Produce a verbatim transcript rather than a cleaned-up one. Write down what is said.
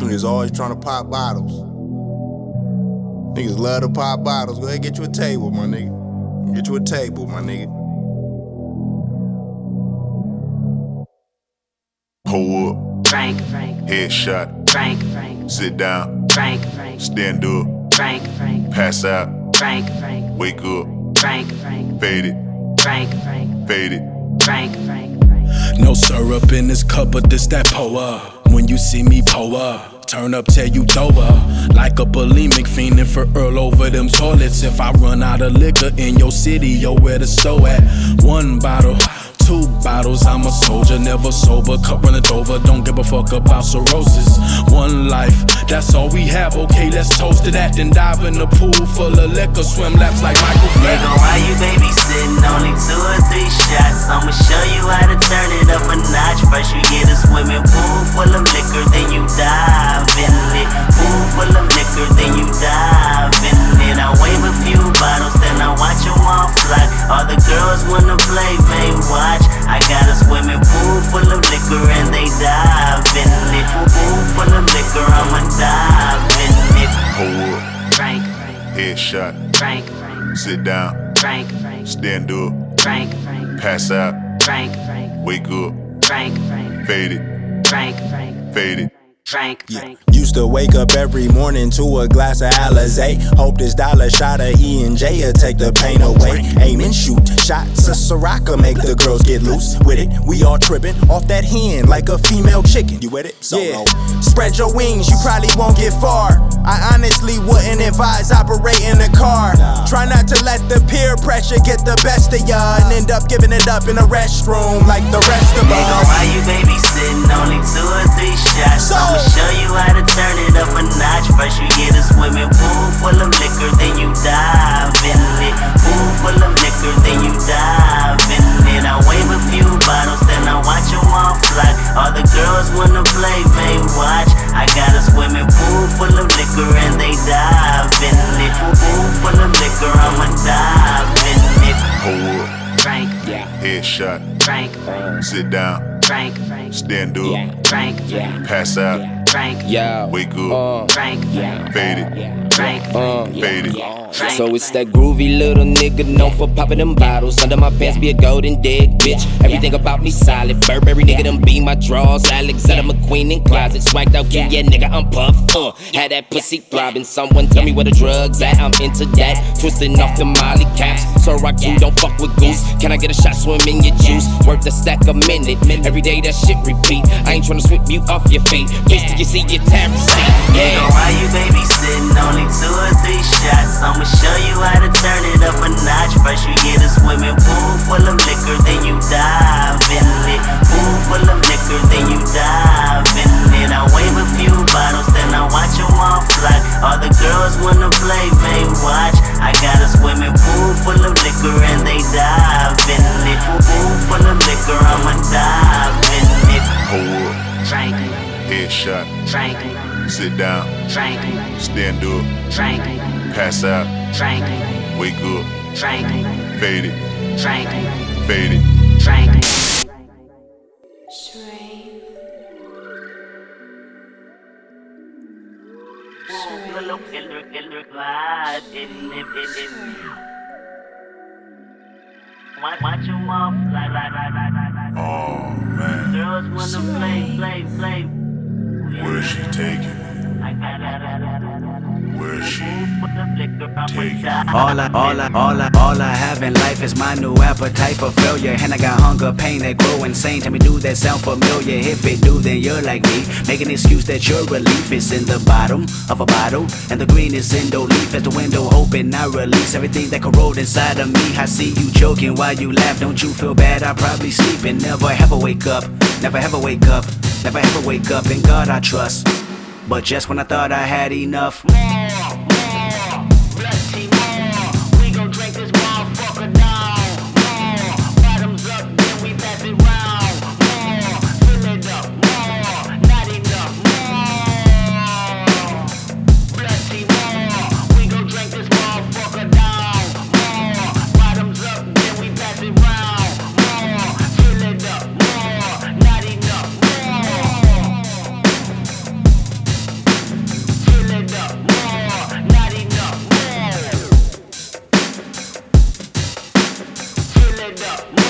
Niggas always trying to pop bottles. Niggas love to pop bottles. Go ahead, get you a table, my nigga. Get you a table, my nigga. Pull up. Frank, Frank. Headshot. Frank, Frank. Sit down. Frank, Frank. Stand up. Frank, Frank. Pass out. Frank, Frank. Wake up. Frank, Frank. Fade it. Frank, Frank. Fade it. Frank, Frank, Frank. No syrup in this cup, but this that pour up. When you see me pour up, turn up till you throw up. Like a bulimic fiending for Earl over them toilets. If I run out of liquor in your city, yo, where the store at? One bottle, two bottles, I'm a soldier, never sober. Cup running over, don't give a fuck about cirrhosis. One life, that's all we have, okay, let's toast to that. Then dive in the pool full of liquor, swim laps like Michael Phelps. Nigga, why you babysitting? Only two or three shots. I'ma show you how to turn it up a notch. First you get a swimming pool full of liquor, then you dive in it. Pool full of liquor, then you dive in it. I wave a few bottles, then I watch them all fly. All the girls wanna play, man, watch. I got a swimming pool full of liquor and they dive in it. Pool full of liquor, I'ma dive in it. Pull up. Frank, Frank. Headshot. Frank, Frank. Sit down. Frank, Frank. Stand up. Frank, Frank. Pass out. Frank, Frank. Wake up. Frank, Frank. Fade it. Frank, Frank. Fade it. Frank, Yeah. Frank. Used to wake up every morning to a glass of Alizé. Hope this dollar shot of E and J will take the pain away. Aim and shoot, shots of Ciroc make the girls get loose with it. We all tripping off that hen like a female chicken. You with it? Yeah. Spread your wings, you probably won't get far. I honestly wouldn't advise operating a car. Try not to let the peer pressure get the best of ya and end up giving it up in a restroom like the rest of Nigga, us. why you babysitting? Only two or three shots. So, I'ma show you how to turn it up a notch. First you get a swimming pool full of liquor, then you dive in it. Pool full of liquor, then you dive in it. I wave a few bottles, then I watch them all fly. All the girls wanna play, man, watch. I got a swimming pool full of liquor and they dive in it. Pool full of liquor, I'ma dive in it. Pull up. Frank, Yeah. Headshot. Frank, Sit down. Frank, Frank. Stand up. Yeah. Frank, Yeah. Pass out. Frank, Yeah. Wake up. Uh, Frank, yeah. Fade it. Frank, Uh, Fade it. Frank. So it's that groovy little nigga known for popping them bottles. Under my pants be a golden dick, bitch. Everything about me solid. Burberry nigga, them be my draws. Alexander McQueen in closet. Swagged out, yeah, yeah, nigga, I'm puffed. Uh, had that pussy throbbing. Someone tell me where the drugs at. I'm into that. Twisting off the Molly caps. So rock you don't fuck with goose. Can I get a shot, swim in your juice? Worth a stack a minute. Every day that shit repeat. I ain't tryna sweep you off your feet. Bitch, do you see your tab receipt? Nigga, Yeah. why you babysitting? Only two or three shots. I'ma show you how to turn it up a notch. First you get a swimming pool full of liquor, then you dive in it. Pool full of liquor, then you dive in it. I wave a few bottles, then I watch them all fly. All the girls wanna play, man, watch. I got a swimming pool full of liquor and they dive in it. Pool full of liquor, I'ma dive in it. Pull up. Frank, Headshot. Frank, Sit down. Frank, Stand up. Frank, Pass out. Frank, Wake up. Frank, Fade it. Frank, Fade it. Frank. Killer, killer, killer, glide in it, in it. Watch, watch them all fly, fly, fly, fly, fly, fly. Oh man, Girls wanna play, play, play. where's she taking? I got that. Where's she Take All I, all I, all I, all I have in life is my new appetite for failure. And I got hunger, pain that grow insane. Tell me, do that sound familiar? If it do, then you're like me. Make an excuse that your relief is in the bottom of a bottle, and the green is in the leaf. As the window open, I release everything that corrode inside of me. I see you joking while you laugh. Don't you feel bad? I probably sleep and never ever wake up. Never ever wake up. Never ever wake up. In God I trust. But just when I thought I had enough. it up.